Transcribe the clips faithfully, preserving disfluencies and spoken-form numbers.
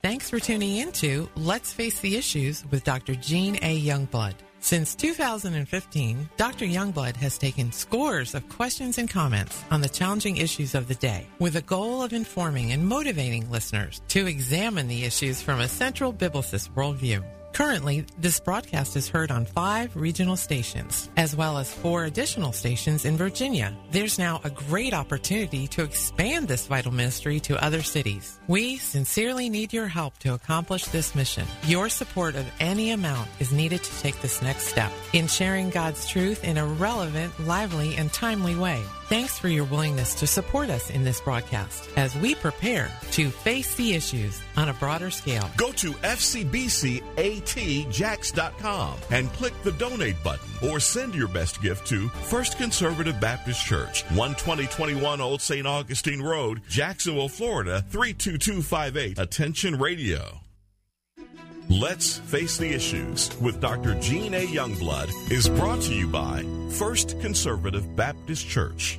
Thanks for tuning in to Let's Face the Issues with Doctor Gene A. Youngblood. Since two thousand fifteen, Doctor Youngblood has taken scores of questions and comments on the challenging issues of the day with the goal of informing and motivating listeners to examine the issues from a central biblicist worldview. Currently, this broadcast is heard on five regional stations, as well as four additional stations in Virginia. There's now a great opportunity to expand this vital ministry to other cities. We sincerely need your help to accomplish this mission. Your support of any amount is needed to take this next step in sharing God's truth in a relevant, lively, and timely way. Thanks for your willingness to support us in this broadcast as we prepare to face the issues on a broader scale. Go to F C B C A T Jax dot com and click the donate button or send your best gift to First Conservative Baptist Church, one twenty twenty-one Old Saint Augustine Road, Jacksonville, Florida, three two two five eight. Attention Radio. Let's Face the Issues with Doctor Gene A. Youngblood is brought to you by First Conservative Baptist Church.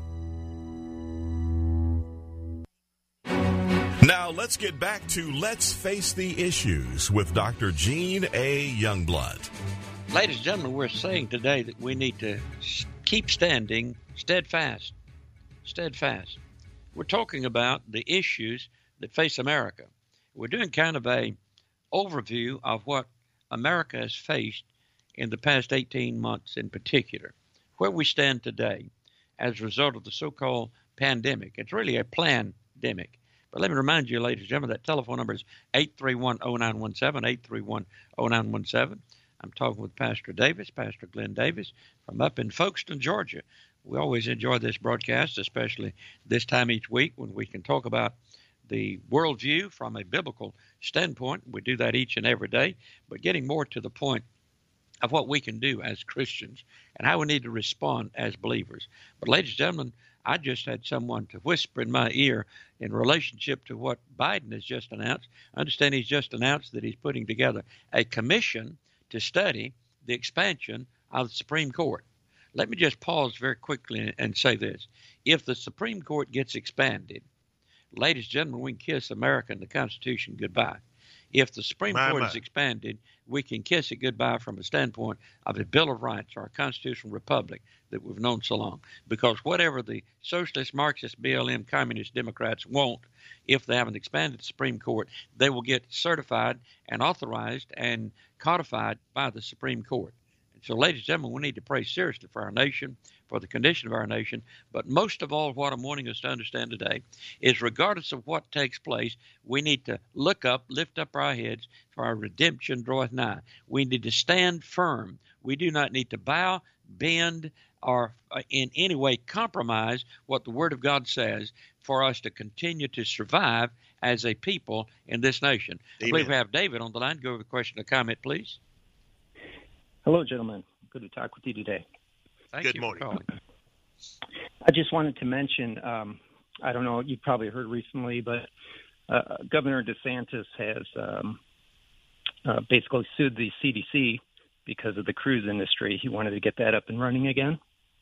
Now let's get back to Let's Face the Issues with Doctor Gene A. Youngblood. Ladies and gentlemen, we're saying today that we need to keep standing steadfast. Steadfast. We're talking about the issues that face America. We're doing kind of a overview of what America has faced in the past eighteen months in particular, where we stand today as a result of the so-called pandemic. It's really a plandemic. But let me remind you, ladies and gentlemen, that telephone number is eight three one, oh nine one seven, eight three one, oh nine one seven. I'm talking with Pastor Davis, Pastor Glenn Davis, from up in Folkestone, Georgia. We always enjoy this broadcast, especially this time each week when we can talk about the worldview from a biblical standpoint. We do that each and every day, but getting more to the point of what we can do as Christians and how we need to respond as believers. But ladies and gentlemen, I just had someone to whisper in my ear in relationship to what Biden has just announced. I understand he's just announced that he's putting together a commission to study the expansion of the Supreme Court. Let me just pause very quickly and say this. If the Supreme Court gets expanded, ladies and gentlemen, we can kiss America and the Constitution goodbye. If the Supreme my, Court my. is expanded, we can kiss it goodbye from a standpoint of a Bill of Rights or a constitutional republic that we've known so long. Because whatever the socialist, Marxist, B L M, communist, Democrats want, if they haven't expanded the Supreme Court, they will get certified and authorized and codified by the Supreme Court. So, ladies and gentlemen, we need to pray seriously for our nation, for the condition of our nation. But most of all, what I'm wanting us to understand today is regardless of what takes place, we need to look up, lift up our heads, for our redemption draweth nigh. We need to stand firm. We do not need to bow, bend, or in any way compromise what the Word of God says for us to continue to survive as a people in this nation. Amen. I believe we have David on the line. Go over the question or comment, please. Hello, gentlemen. Good to talk with you today. Thank Good you morning. for calling. I just wanted to mention, um, I don't know, you probably heard recently, but uh, Governor DeSantis has um, uh, basically sued the C D C because of the cruise industry. He wanted to get that up and running again.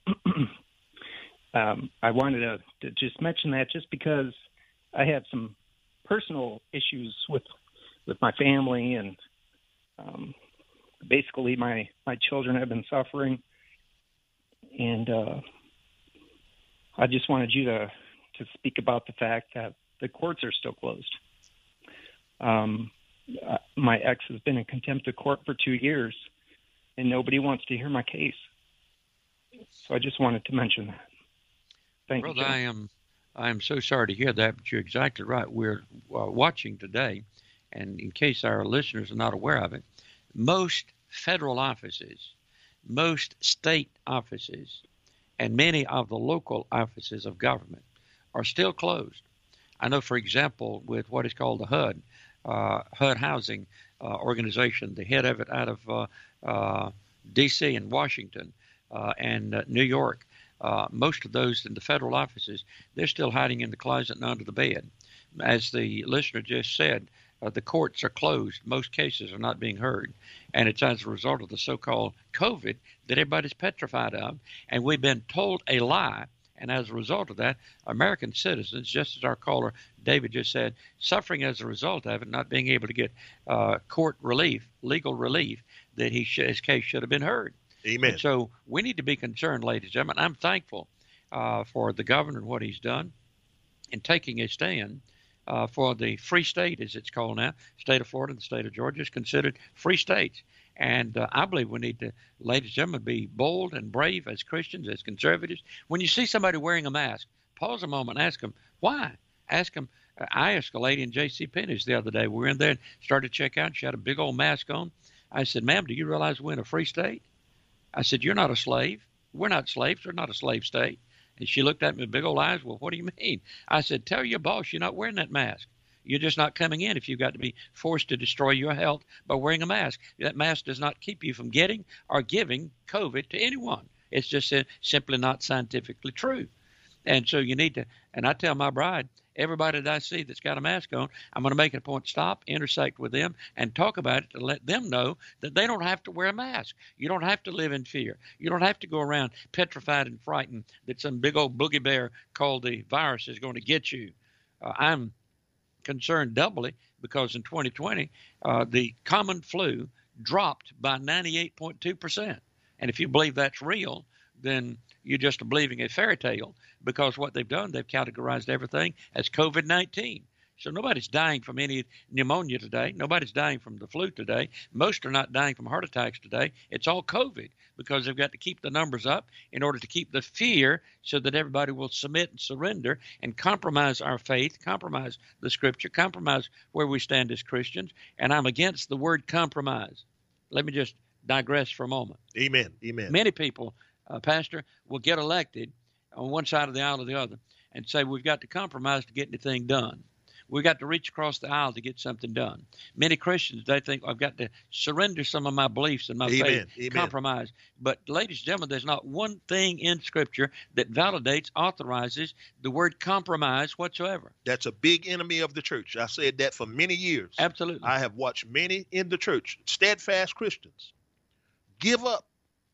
um, I wanted to, to just mention that just because I have some personal issues with with my family, and um, basically my, my children have been suffering. And uh, I just wanted you to, to speak about the fact that the courts are still closed. Um, uh, my ex has been in contempt of court for two years, and nobody wants to hear my case. So I just wanted to mention that. Thank Brother, you. I am, I am so sorry to hear that, but you're exactly right. We're uh, watching today, and in case our listeners are not aware of it, most federal offices, most state offices, and many of the local offices of government are still closed. I know, for example, with what is called the H U D, uh, H U D Housing uh, Organization, the head of it out of uh, uh, D C and Washington uh, and uh, New York, uh, most of those in the federal offices, they're still hiding in the closet and under the bed. As the listener just said, Uh, the courts are closed. Most cases are not being heard. And it's as a result of the so-called COVID that everybody's petrified of. And we've been told a lie And as a result of that, American citizens, just as our caller David just said, suffering as a result of it, not being able to get uh, court relief, legal relief, that he sh- his case should have been heard. Amen. And so we need to be concerned, ladies and gentlemen. I'm thankful uh, for the governor and what he's done in taking a stand uh, for the free state, as it's called now. State of Florida and the state of Georgia is considered free states. And uh, I believe we need to, ladies and gentlemen, be bold and brave as Christians, as conservatives. When you see somebody wearing a mask, pause a moment and ask them, why? Ask them. Uh, I asked a lady in J C. Penney's the other day. We were in there and started to check out. She had a big old mask on. I said, ma'am, do you realize we're in a free state? I said, you're not a slave. We're not slaves. We're not a slave state. And she looked at me with big old eyes. Well, what do you mean? I said, tell your boss you're not wearing that mask. You're just not coming in if you've got to be forced to destroy your health by wearing a mask. That mask does not keep you from getting or giving COVID to anyone. It's just uh, simply not scientifically true. And so you need to, and I tell my bride, everybody that I see that's got a mask on, I'm going to make it a point to stop, intersect with them, and talk about it to let them know that they don't have to wear a mask. You don't have to live in fear. You don't have to go around petrified and frightened that some big old boogie bear called the virus is going to get you. Uh, I'm concerned doubly because in twenty twenty, uh, the common flu dropped by ninety-eight point two percent. And if you believe that's real, then you're just believing a fairy tale, because what they've done, they've categorized everything as COVID nineteen. So nobody's dying from any pneumonia today. Nobody's dying from the flu today. Most are not dying from heart attacks today. It's all COVID, because they've got to keep the numbers up in order to keep the fear so that everybody will submit and surrender and compromise our faith, compromise the scripture, compromise where we stand as Christians. And I'm against the word compromise. Let me just digress for a moment. Amen. Amen. Many people, uh, Pastor, will get elected on one side of the aisle or the other and say we've got to compromise to get anything done. We've got to reach across the aisle to get something done. Many Christians, they think I've got to surrender some of my beliefs and my Amen. faith, Amen. compromise. But, ladies and gentlemen, there's not one thing in Scripture that validates, authorizes the word compromise whatsoever. That's a big enemy of the church. I said that for many years. Absolutely. I have watched many in the church, steadfast Christians, give up,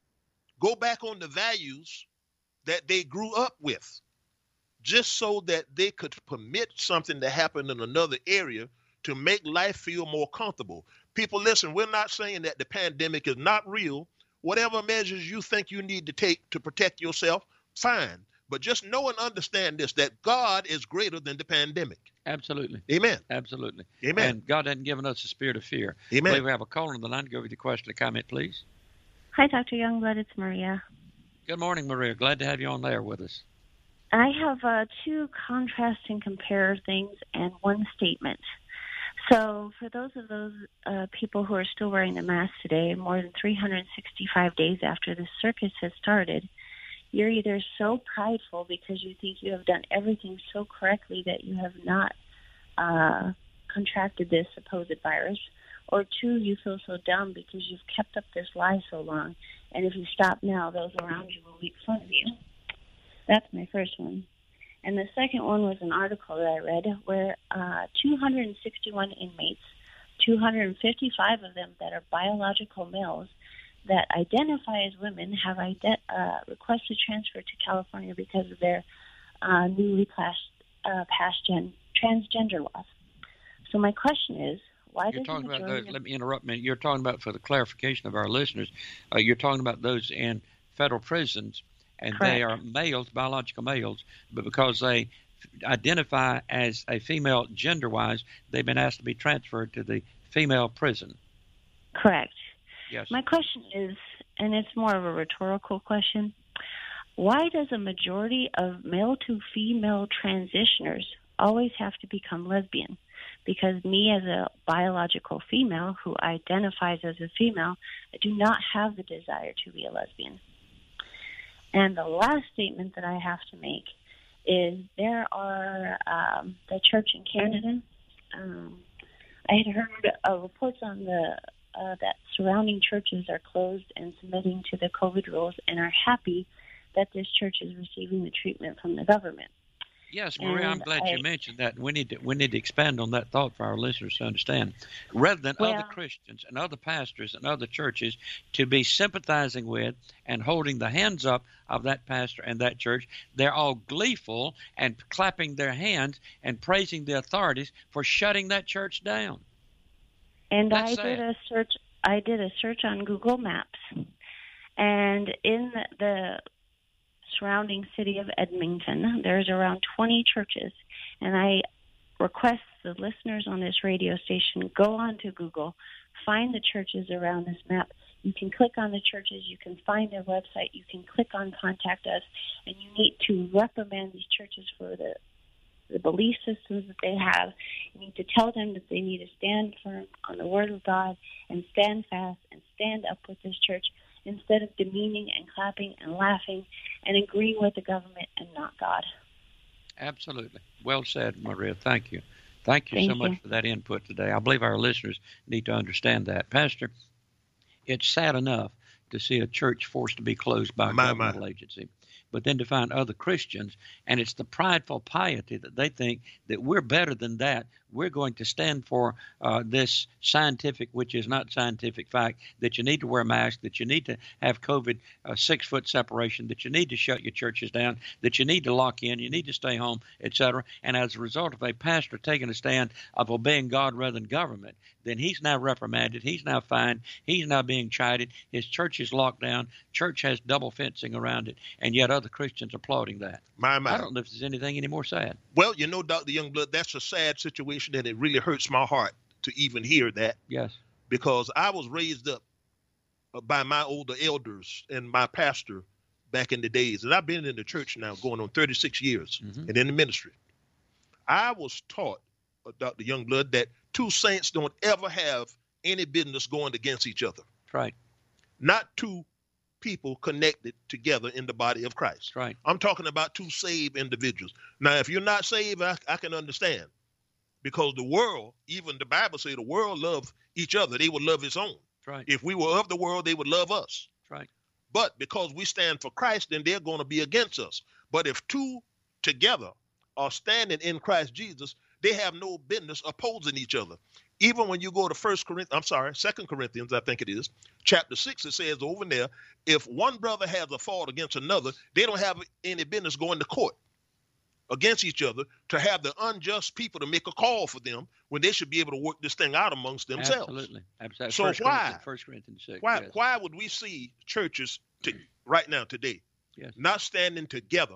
go back on the values that they grew up with, just so that they could permit something to happen in another area to make life feel more comfortable. People, listen, we're not saying that the pandemic is not real. Whatever measures you think you need to take to protect yourself, fine. But just know and understand this, that God is greater than the pandemic. Absolutely. Amen. Absolutely. Amen. And God hasn't given us a spirit of fear. Amen. I believe we have a caller on the line. Go with your question or comment, please. Hi, Doctor Youngblood. It's Maria. Good morning, Maria. Glad to have you on there with us. I have uh, two contrast and compare things and one statement. So for those of those uh, people who are still wearing the mask today, more than three hundred sixty-five days after the circus has started, you're either so prideful because you think you have done everything so correctly that you have not uh, contracted this supposed virus, or two, you feel so dumb because you've kept up this lie so long, and if you stop now, those around you will make fun of you. That's my first one. And the second one was an article that I read where uh, two hundred sixty-one inmates, two hundred fifty-five of them that are biological males that identify as women, have ide- uh, requested transfer to California because of their uh, newly passed, uh, passed gen- transgender laws. So my question is, why You're does talking the about majority those, of- let me interrupt a minute. You're talking about, for the clarification of our listeners, uh, you're talking about those in federal prisons, and Correct. they are males, biological males, but because they identify as a female gender-wise, they've been asked to be transferred to the female prison. Correct. Yes. My question is, and it's more of a rhetorical question, why does a majority of male-to-female transitioners always have to become lesbian? Because me as a biological female who identifies as a female, I do not have the desire to be a lesbian. And the last statement that I have to make is there are um, the church in Canada. Um, I had heard uh, reports on the uh, that surrounding churches are closed and submitting to the COVID rules and are happy that this church is receiving the treatment from the government. Yes, Maria, And I'm glad I, you mentioned that. We need to we need to expand on that thought for our listeners to understand. Rather than well, other Christians and other pastors and other churches to be sympathizing with and holding the hands up of that pastor and that church, they're all gleeful and clapping their hands and praising the authorities for shutting that church down. and That's I sad. did a search. I did a search on Google Maps, and in the, the surrounding city of Edmonton, there's around twenty churches, and I request the listeners on this radio station go on to Google, find the churches around this map. You can click on the churches, you can find their website, you can click on Contact Us, and you need to reprimand these churches for the the belief systems that they have. You need to tell them that they need to stand firm on the Word of God and stand fast and stand up with this church instead of demeaning and clapping and laughing and agreeing with the government and not God. Absolutely. Well said, Maria. Thank you. Thank you Thank so much you. for that input today. I believe our listeners need to understand that. Pastor, it's sad enough to see a church forced to be closed by a My, governmental my. agency, but then to find other Christians, and it's the prideful piety that they think that we're better than that. We're going to stand for uh, this scientific, which is not scientific fact, that you need to wear masks, that you need to have COVID uh, six-foot separation, that you need to shut your churches down, that you need to lock in, you need to stay home, et cetera. And as a result of a pastor taking a stand of obeying God rather than government, then he's now reprimanded, he's now fined, he's now being chided, his church is locked down, church has double fencing around it, and yet other Christians applauding that. My, my. I don't know if there's anything any more sad. Well, you know, Doctor Youngblood, that's a sad situation, and it really hurts my heart to even hear that, Yes. because I was raised up by my older elders and my pastor back in the days, and I've been in the church now going on thirty-six years Mhm. and in the ministry. I was taught, uh, Doctor Youngblood, that two saints don't ever have any business going against each other. That's right. Not two people connected together in the body of Christ. That's right. I'm talking about two saved individuals. Now, if you're not saved, I, I can understand, because the world, even the Bible says the world love each other. They would love its own. That's right. If we were of the world, they would love us. That's right. But because we stand for Christ, then they're going to be against us. But if two together are standing in Christ Jesus, they have no business opposing each other. Even when you go to First Corinthians, I'm sorry, Second Corinthians, I think it is, chapter six, it says over there, if one brother has a fault against another, they don't have any business going to court against each other to have the unjust people to make a call for them when they should be able to work this thing out amongst themselves. Absolutely. Absolutely. So First why- Corinthians, First Corinthians six. Why, yes. why would we see churches to, right now today Yes. not standing together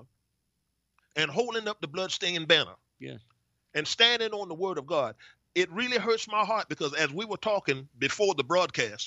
and holding up the bloodstained banner Yes. and standing on the word of God? It really hurts my heart, because as we were talking before the broadcast,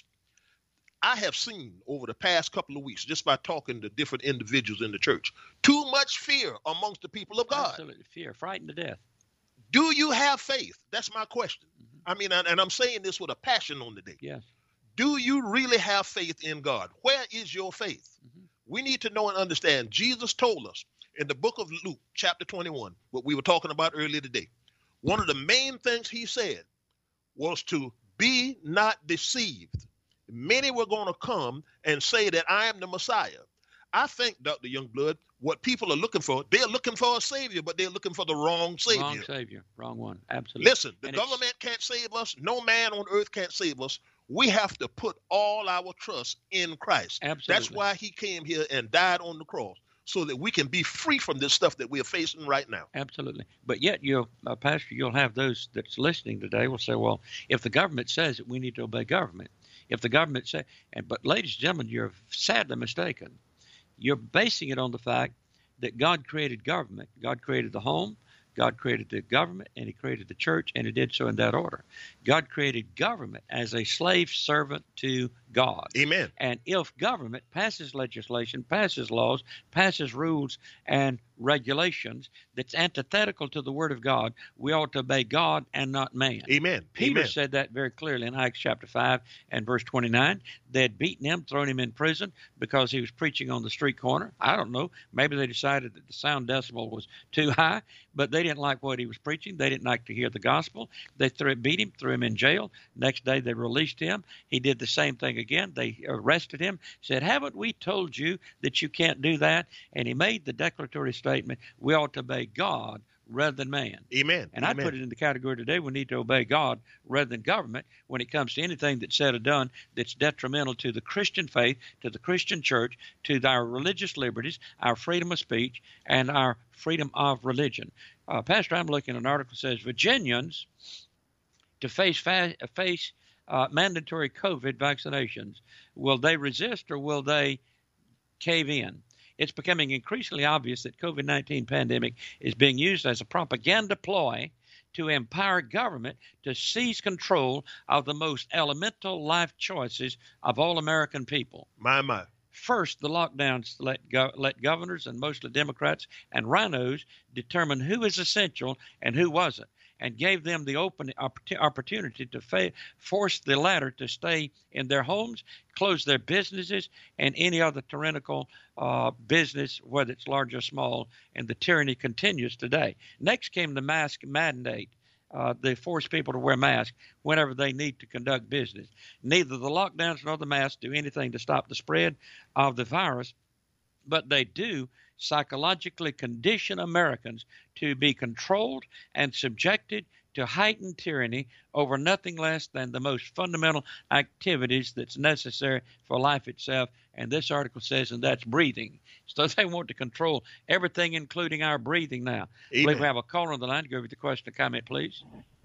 I have seen over the past couple of weeks, just by talking to different individuals in the church, too much fear amongst the people of God. Absolutely. Fear. Frightened to death. Do you have faith? That's my question. Mhm. I mean, and and I'm saying this with a passion on the day. Yes. Do you really have faith in God? Where is your faith? Mhm. We need to know and understand. Jesus told us in the book of Luke, chapter twenty-one, what we were talking about earlier today. One of the main things he said was to be not deceived. Many were going to come and say that I am the Messiah. I think, Doctor Youngblood, what people are looking for, they're looking for a savior, but they're looking for the wrong savior. Wrong Savior. Wrong one. Absolutely. Listen, the And it's- government can't save us. No man on earth can't save us. We have to put all our trust in Christ. Absolutely. That's why he came here and died on the cross, so that we can be free from this stuff that we're facing right now. Absolutely. But yet, you'll, uh, Pastor, you'll have those that's listening today will say, well, if the government says it, we need to obey government. If the government say, and but ladies and gentlemen, you're sadly mistaken. You're basing it on the fact that God created government. God created the home. God created the government, and he created the church, and he did so in that order. God created government as a slave servant to God. Amen. And if government passes legislation, passes laws, passes rules and regulations that's antithetical to the word of God, we ought to obey God and not man. Amen. Peter Amen. said that very clearly in Acts chapter five and verse twenty-nine. They had beaten him, thrown him in prison because he was preaching on the street corner. I don't know. Maybe they decided that the sound decibel was too high, but they didn't like what he was preaching. They didn't like to hear the gospel. They threw, beat him, threw him in jail. Next day they released him. He did the same thing again. They arrested him, said, haven't we told you that you can't do that? And he made the declaratory statement, we ought to obey God rather than man. Amen. And Amen. I put it in the category today, we need to obey God rather than government when it comes to anything that's said or done that's detrimental to the Christian faith, to the Christian church, to our religious liberties, our freedom of speech, and our freedom of religion. Uh, Pastor, I'm looking at an article that says Virginians to face fa- face uh, mandatory COVID vaccinations. Will they resist or will they cave in? It's becoming increasingly obvious that COVID nineteen pandemic is being used as a propaganda ploy to empower government to seize control of the most elemental life choices of all American people. My, my. First, the lockdowns let go- let governors and mostly Democrats and rhinos determine who is essential and who wasn't, and gave them the open opportunity to fa- force the latter to stay in their homes, close their businesses, and any other tyrannical uh, business, whether it's large or small, and the tyranny continues today. Next came the mask mandate. Uh, they force people to wear masks whenever they need to conduct business. Neither the lockdowns nor the masks do anything to stop the spread of the virus, but they do psychologically condition Americans to be controlled and subjected to heightened tyranny over nothing less than the most fundamental activities that's necessary for life itself. And this article says, and that's breathing. So they want to control everything, including our breathing now. I believe we have a caller on the line. Go with the question or comment, please.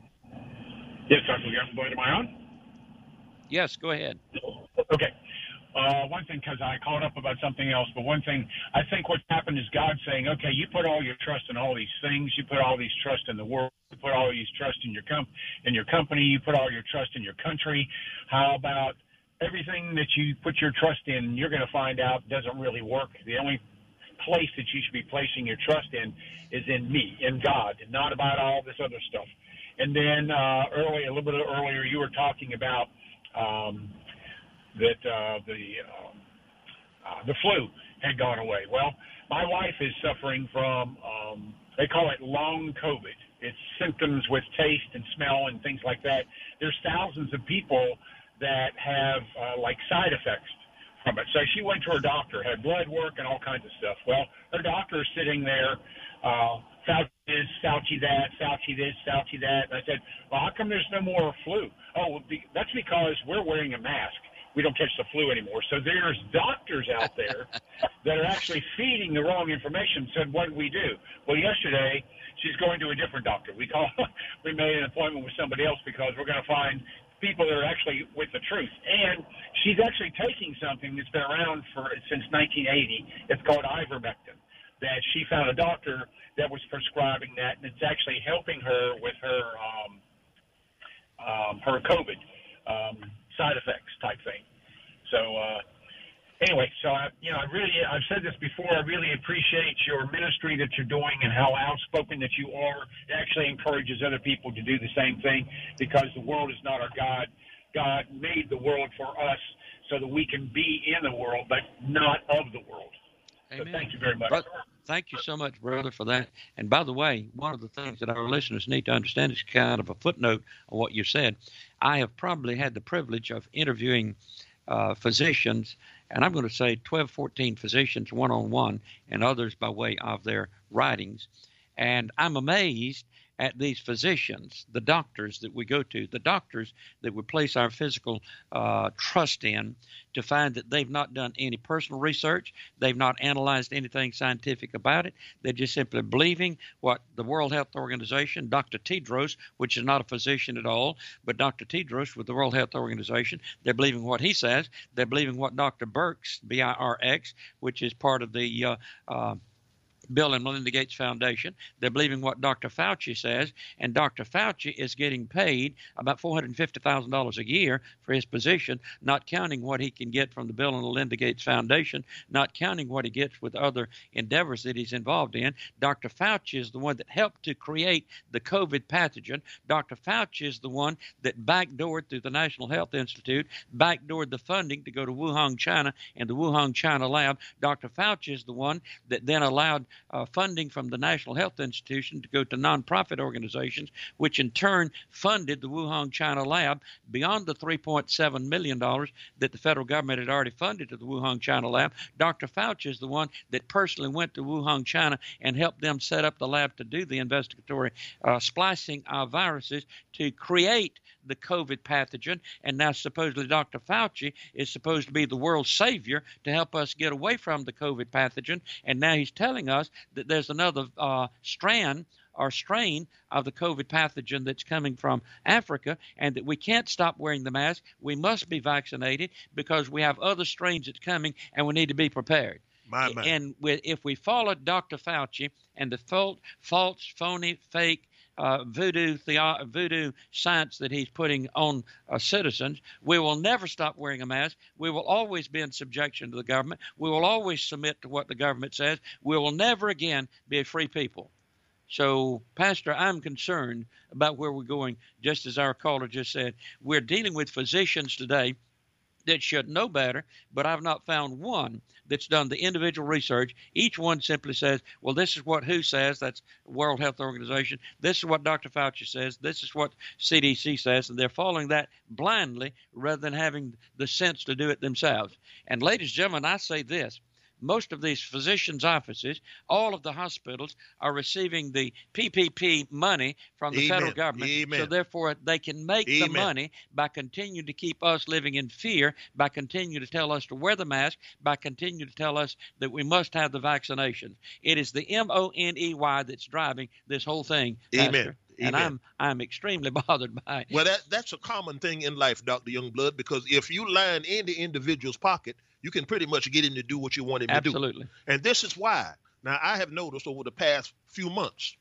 Yes, Doctor Youngblood, am I on? Yes, go ahead. Okay. Uh, one thing, because I called up about something else, but one thing, I think what's happened is God saying, okay, you put all your trust in all these things. You put all these trust in the world. You put all these trust in your, com- in your company. You put all your trust in your country. How about everything that you put your trust in, you're going to find out doesn't really work. The only place that you should be placing your trust in is in me, in God, and not about all this other stuff. And then uh, early, a little bit earlier, you were talking about um, that uh, the uh, uh, the flu had gone away. Well, my wife is suffering from, um, they call it long COVID. It's symptoms with taste and smell and things like that. There's thousands of people that have uh, like side effects from it. So she went to her doctor, had blood work and all kinds of stuff. Well, her doctor is sitting there, uh, Fauci this, Fauci that, Fauci this, Fauci that. And I said, well, how come there's no more flu? Oh, well, be, that's because we're wearing a mask. We don't catch the flu anymore. So there's doctors out there that are actually feeding the wrong information. Said, what do we do? Well, yesterday she's going to a different doctor. We call, we made an appointment with somebody else because we're going to find people that are actually with the truth. And she's actually taking something that's been around for since nineteen eighty. It's called ivermectin. That she found a doctor that was prescribing that, and it's actually helping her with her um, um, her COVID um, side effects type thing. So uh, anyway, so I, you know, I really, I've said this before. I really appreciate your ministry that you're doing and how outspoken that you are. It actually encourages other people to do the same thing because the world is not our God. God made the world for us so that we can be in the world, but not of the world. Amen. So thank you very much. But, thank you so much, brother, for that. And by the way, one of the things that our listeners need to understand is kind of a footnote on what you said. I have probably had the privilege of interviewing uh, physicians, and I'm going to say twelve, fourteen physicians one-on-one and others by way of their writings. And I'm amazed at these physicians, the doctors that we go to, the doctors that we place our physical uh, trust in, to find that they've not done any personal research. They've not analyzed anything scientific about it. They're just simply believing what the World Health Organization, Doctor Tedros, which is not a physician at all, but Doctor Tedros with the World Health Organization, they're believing what he says. They're believing what Doctor Birx, B I R X, which is part of the uh, uh, Bill and Melinda Gates Foundation. They're believing what Doctor Fauci says, and Doctor Fauci is getting paid about four hundred fifty thousand dollars a year for his position, not counting what he can get from the Bill and Melinda Gates Foundation, not counting what he gets with other endeavors that he's involved in. Doctor Fauci is the one that helped to create the COVID pathogen. Doctor Fauci is the one that backdoored through the National Health Institute, backdoored the funding to go to Wuhan, China, and the Wuhan, China lab. Doctor Fauci is the one that then allowed uh, funding from the National Health Institution to go to nonprofit organizations, which in turn funded the Wuhan China lab beyond the three point seven million dollars that the federal government had already funded to the Wuhan China lab. Doctor Fauci is the one that personally went to Wuhan, China, and helped them set up the lab to do the investigatory uh, splicing of viruses to create the COVID pathogen. And now supposedly Doctor Fauci is supposed to be the world's savior to help us get away from the COVID pathogen. And now he's telling us that there's another uh, strand or strain of the COVID pathogen that's coming from Africa, and that we can't stop wearing the mask. We must be vaccinated because we have other strains that's coming, and we need to be prepared. My, my. And with, if we follow Doctor Fauci and the false, false phony, fake, Uh, voodoo theo- voodoo science that he's putting on uh, citizens, we will never stop wearing a mask. We will always be in subjection to the government. We will always submit to what the government says. We will never again be a free people. So, Pastor, I'm concerned about where we're going, just as our caller just said. We're dealing with physicians today that should know better, but I've not found one that's done the individual research. Each one simply says, well, this is what W H O says, that's World Health Organization. This is what Doctor Fauci says. This is what C D C says, and they're following that blindly rather than having the sense to do it themselves. And ladies and gentlemen, I say this. Most of these physicians' offices, all of the hospitals are receiving the P P P money from the Amen. federal government. Amen. So therefore, they can make Amen. the money by continuing to keep us living in fear, by continuing to tell us to wear the mask, by continuing to tell us that we must have the vaccination. It is the M O N E Y that's driving this whole thing, Pastor. Amen. And Amen. I'm I'm extremely bothered by it. Well, that that's a common thing in life, Doctor Youngblood, because if you line in the individual's pocket, you can pretty much get him to do what you want him Absolutely. to do. And this is why. Now, I have noticed over the past few months,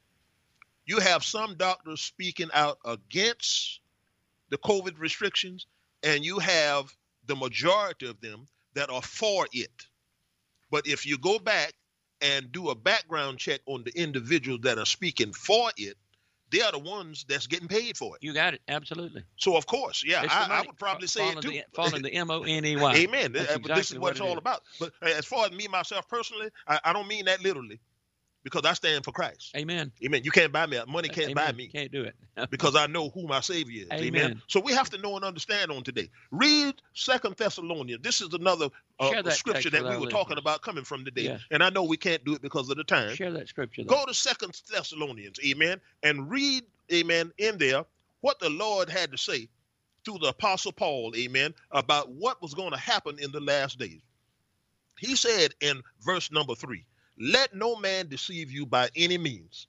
you have some doctors speaking out against the COVID restrictions, and you have the majority of them that are for it. But if you go back and do a background check on the individuals that are speaking for it, they are the ones that's getting paid for it. You got it. Absolutely. So, of course, yeah, It's the I, I money. would probably say Following it too. The, following the M O N E Y. Amen. That's Uh, exactly but this is what it's it all is. about. But uh, as far as me, myself personally, I, I don't mean that literally, because I stand for Christ. Amen. Amen. You can't buy me. Money can't Amen. buy me. Can't do it. Because I know who my Savior is. Amen. Amen. So we have to know and understand on today. Read Second Thessalonians. This is another uh, Share that scripture text that with we our were talking listeners. about coming from today. Yes. And I know we can't do it because of the time. Share that scripture. Though. Go to Second Thessalonians, amen, and read, amen, in there what the Lord had to say through the Apostle Paul, amen, about what was going to happen in the last days. He said in verse number three, let no man deceive you by any means.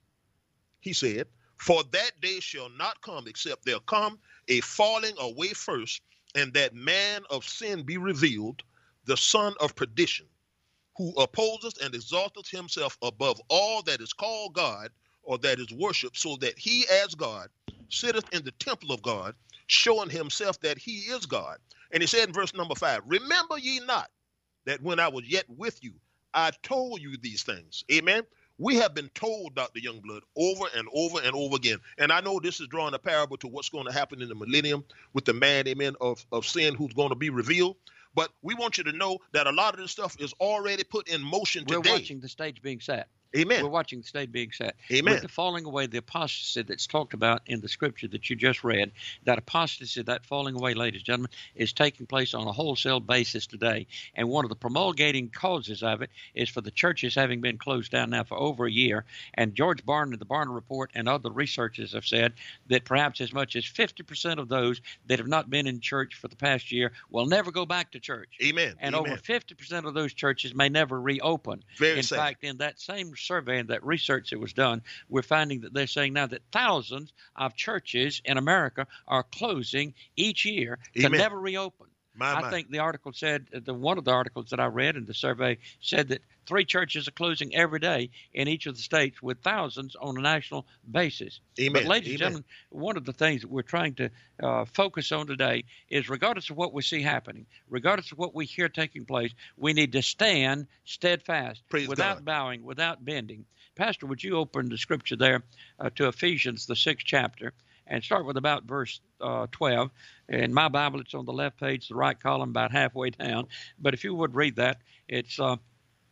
He said, for that day shall not come except there come a falling away first, and that man of sin be revealed, the son of perdition, who opposes and exalteth himself above all that is called God or that is worshipped, so that he as God sitteth in the temple of God, showing himself that he is God. And he said in verse number five, remember ye not that when I was yet with you, I told you these things. Amen. We have been told, Doctor Youngblood, over and over and over again. And I know this is drawing a parable to what's going to happen in the millennium with the man, amen, of, of sin who's going to be revealed. But we want you to know that a lot of this stuff is already put in motion We're today. watching the stage being set. Amen. We're watching the stage being set. Amen. With the falling away, the apostasy that's talked about in the scripture that you just read, that apostasy, that falling away, ladies and gentlemen, is taking place on a wholesale basis today. And one of the promulgating causes of it is for the churches having been closed down now for over a year. And George Barna, the Barna Report, and other researchers have said that perhaps as much as fifty percent of those that have not been in church for the past year will never go back to church. Amen. And Amen. over fifty percent of those churches may never reopen. Very in sad. fact, in that same survey and that research that was done, we're finding that they're saying now that thousands of churches in America are closing each year to Amen. never reopen. My, I my. think the article said, the one of the articles that I read in the survey said that three churches are closing every day in each of the states with thousands on a national basis. Amen. But ladies Amen. and gentlemen, one of the things that we're trying to uh, focus on today is regardless of what we see happening, regardless of what we hear taking place, we need to stand steadfast, Praise without God. bowing, without bending. Pastor, would you open the scripture there uh, to Ephesians, the sixth chapter, and start with about verse uh, twelve. In my Bible, it's on the left page, the right column, about halfway down. But if you would read that, it's uh,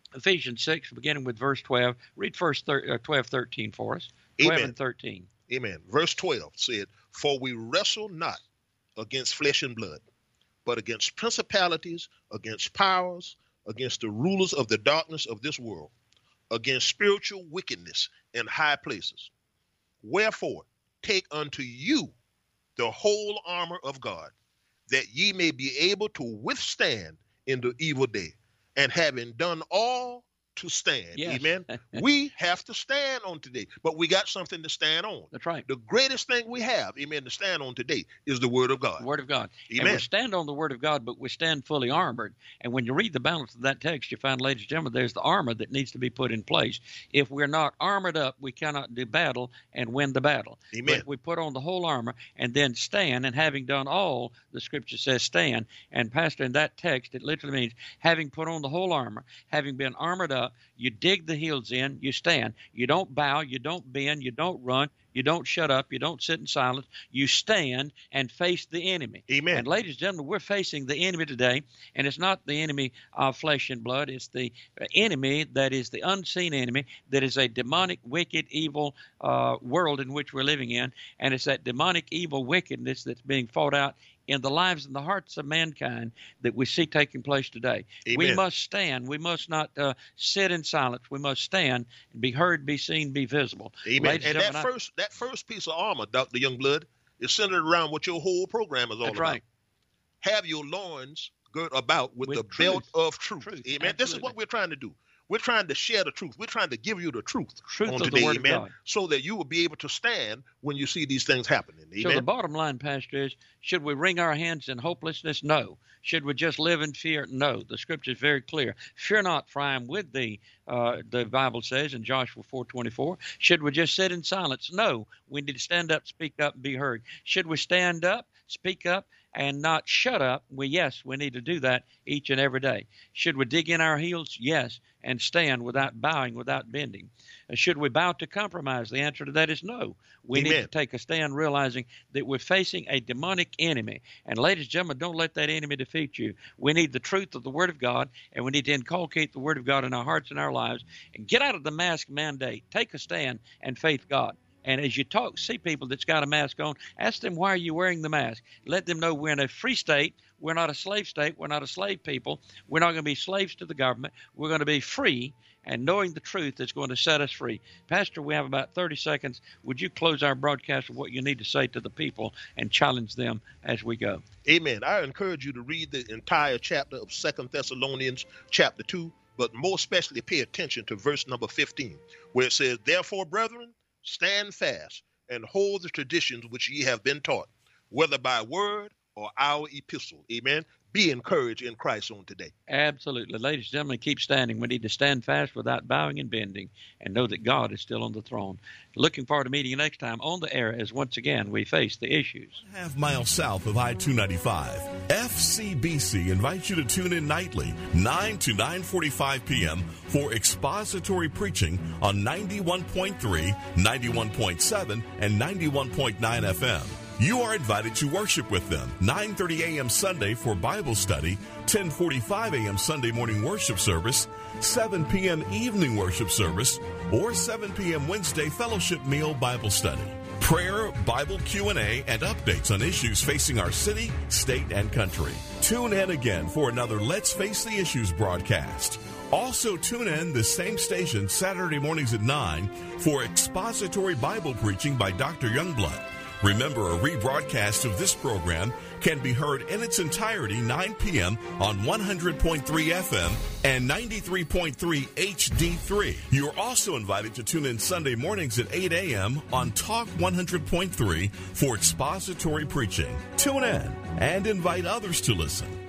Ephesians six, beginning with verse twelve. Read first thir- uh, twelve, thirteen for us. twelve Amen. And thirteen. Amen. Verse twelve said, "For we wrestle not against flesh and blood, but against principalities, against powers, against the rulers of the darkness of this world, against spiritual wickedness in high places. Wherefore, take unto you the whole armor of God, that ye may be able to withstand in the evil day, and having done all, to stand." Yes. Amen. We have to stand on today, but we got something to stand on. That's right. The greatest thing we have, amen, to stand on today is the Word of God. The Word of God. Amen. And we stand on the Word of God, but we stand fully armored. And when you read the balance of that text, you find, ladies and gentlemen, there's the armor that needs to be put in place. If we're not armored up, we cannot do battle and win the battle. Amen. But we put on the whole armor and then stand, and having done all, the Scripture says stand. And, Pastor, in that text, it literally means having put on the whole armor, having been armored up, you dig the heels in, you stand. You don't bow, you don't bend, you don't run, you don't shut up, you don't sit in silence. You stand and face the enemy. Amen. And ladies and gentlemen, we're facing the enemy today, and it's not the enemy of flesh and blood. It's the enemy that is the unseen enemy, that is a demonic, wicked, evil uh, world in which we're living in, and it's that demonic, evil wickedness that's being fought out in the lives and the hearts of mankind that we see taking place today. Amen. We must stand. We must not uh, sit in silence. We must stand and be heard, be seen, be visible. Amen. Ladies And and that I, first that first piece of armor, Doctor Youngblood, is centered around what your whole program is all that's about. right. Have your loins girt about with, With the truth. belt of truth. Truth. Amen. This is Absolutely. what we're trying to do. We're trying to share the truth. We're trying to give you the truth, Truth on of the today, Word of amen, God. so that you will be able to stand when you see these things happening. Amen. So the bottom line, Pastor, is should we wring our hands in hopelessness? No. Should we just live in fear? No. The Scripture is very clear. Fear not, for I am with thee, uh, the Bible says in Joshua four twenty-four. Should we just sit in silence? No. We need to stand up, speak up, and be heard. Should we stand up, speak up, and not shut up? Well, yes, we need to do that each and every day. Should we dig in our heels? Yes, and stand without bowing, without bending. Uh, should we bow to compromise? The answer to that is no. We Amen. need to take a stand realizing that we're facing a demonic enemy. And ladies and gentlemen, don't let that enemy defeat you. We need the truth of the Word of God, and we need to inculcate the Word of God in our hearts and our lives, and get out of the mask mandate. Take a stand and faith God. And as you talk, see people that's got a mask on, ask them, why are you wearing the mask? Let them know we're in a free state. We're not a slave state. We're not a slave people. We're not going to be slaves to the government. We're going to be free, and knowing the truth is going to set us free. Pastor, we have about thirty seconds. Would you close our broadcast with what you need to say to the people and challenge them as we go? Amen. I encourage you to read the entire chapter of Second Thessalonians chapter two, but more especially pay attention to verse number fifteen, where it says, "Therefore, brethren, stand fast and hold the traditions which ye have been taught, whether by word or our epistle." Amen. Be encouraged in Christ on today. Absolutely. Ladies and gentlemen, keep standing. We need to stand fast without bowing and bending and know that God is still on the throne. Looking forward to meeting you next time on the air as once again we face the issues. Half mile south of I two ninety-five, F C B C invites you to tune in nightly, nine to nine forty-five p.m. for expository preaching on ninety-one point three, ninety-one point seven, and ninety-one point nine F M. You are invited to worship with them, nine thirty a.m. Sunday for Bible study, ten forty-five a.m. Sunday morning worship service, seven p.m. evening worship service, or seven p.m. Wednesday fellowship meal Bible study. Prayer, Bible Q and A, and updates on issues facing our city, state, and country. Tune in again for another Let's Face the Issues broadcast. Also tune in the same station Saturday mornings at nine for expository Bible preaching by Doctor Youngblood. Remember, a rebroadcast of this program can be heard in its entirety nine p.m. on one hundred point three F M and ninety-three point three H D three. You're also invited to tune in Sunday mornings at eight a.m. on Talk one hundred point three for expository preaching. Tune in and invite others to listen.